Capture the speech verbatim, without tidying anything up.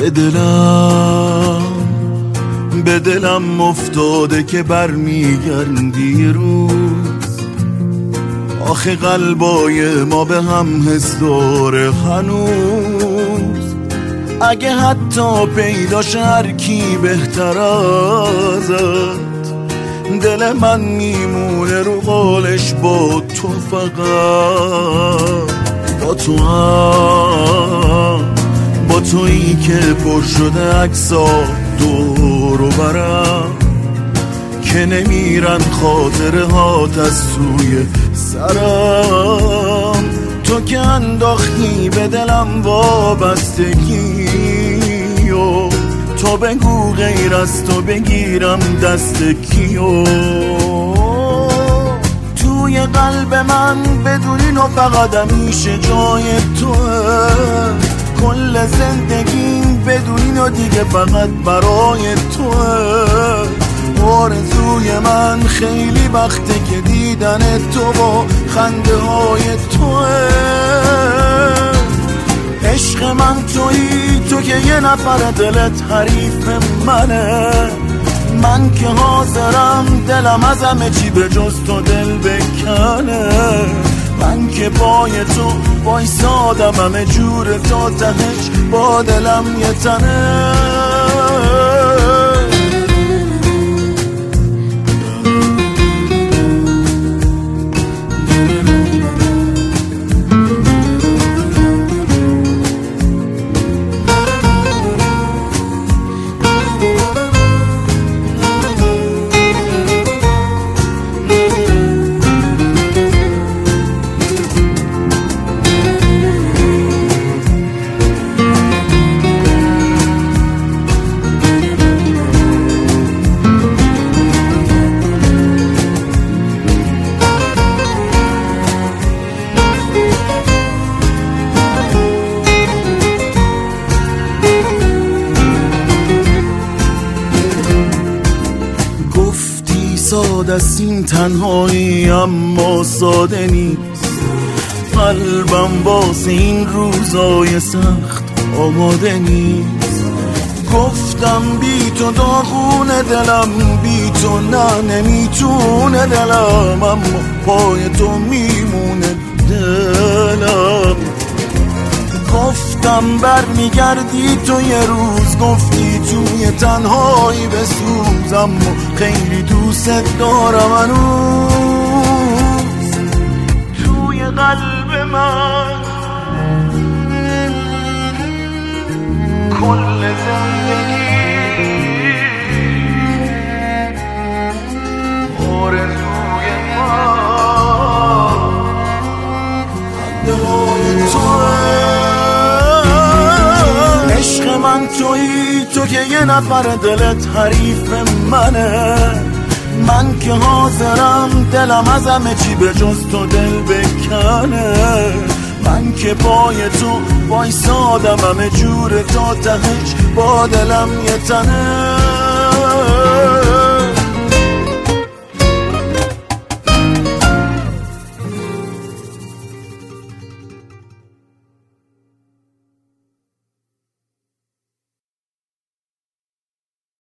به دلم به دلم افتاده که برمیگردی روز. آخه قلبای ما به هم حس داره هنوز. اگه حتی پیداش هر کی بهتر ازت، دل من میمونه رو قالش با تو، فقط با تو هم، با تویی که پر شده عکسا دور و برم، که نمیرن خاطره هات از سوی سرم. تو که انداختی به دلم وابستگی و تو بگو غیر از تو بگیرم دست کیو. توی قلب من بدونی نو فقط همیشه جای توه. کل زندگیم بدونی نو دیگه فقط برای توه. آرزوی من خیلی وقته که دیدن تو با خنده های توه. عشق من تویی، تو که یه نفر دلت حریف منه. من که حاضرم دلم از همه چی به جز تو دل بکنه. من که پای تو وایسادم همه جور تا تهش با دلم یه تنه. ساده است این تنهایی اما ساده نیست. قلبم واسه این روزای سخت آماده نیست. گفتم بی تو داغونه دلم، بی تو نه نمیتونه دلم، اما پای تو میمونه دلم. گفتم بر میگردی تو یه روز، گفتی توی تنهایی بسوز، اما خیلی دوست دارم هنوز. توی قلب من کل زندگی آرزوی من خنده توه. عشق من تویی، تو که یه نفر دلت حریف منه. من که حاضرم دلم از همه چی به جز تو دل بکنه. من که پای تو وایسادم همه جور تا تهش با دلم یه تنه.